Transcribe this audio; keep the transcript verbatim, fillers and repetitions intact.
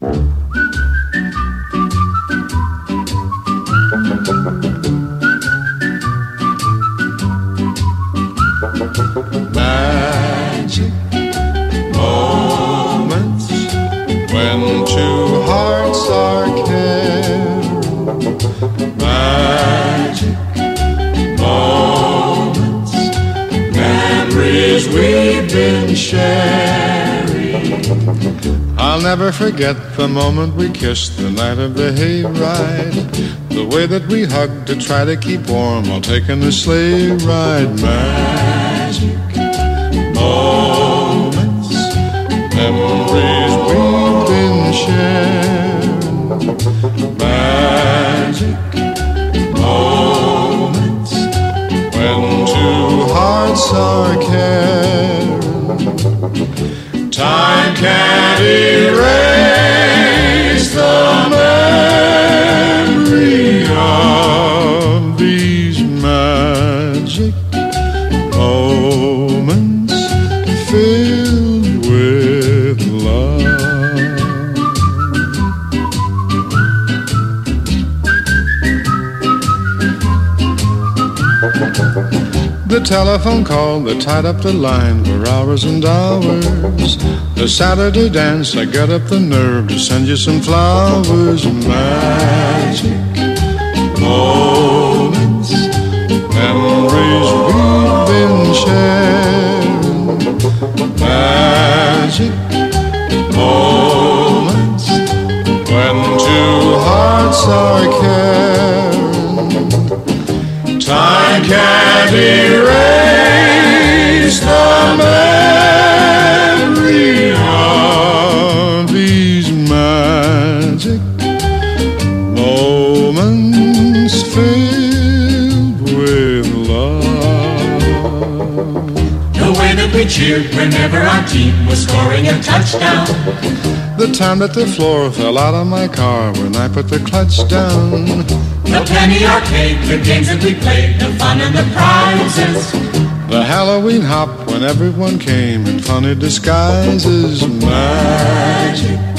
Magic moments when two hearts are caring. Magic moments, memories we've been sharing. I'll never forget the moment we kissed the night of the hayride. The way that we hugged to try to keep warm while taking a sleigh ride. Magic moments, memories we've been sharing. Magic moments when two hearts are caring. Time can't erase the memory of these magic moments filled with love. The telephone call that tied up the line for hours and hours. The Saturday dance, I got up the nerve to send you some flowers. Magic moments, memories we've been sharing. Magic moments when two hearts are caring. Time can't erase the memory of these magic moments filled with love. The way that we cheered whenever our team was scoring a touchdown. The time that the floor fell out of my car when I put the clutch down. The penny arcade, the games that we played, the fun and the prizes. The Halloween hop when everyone came in funny disguises. Magic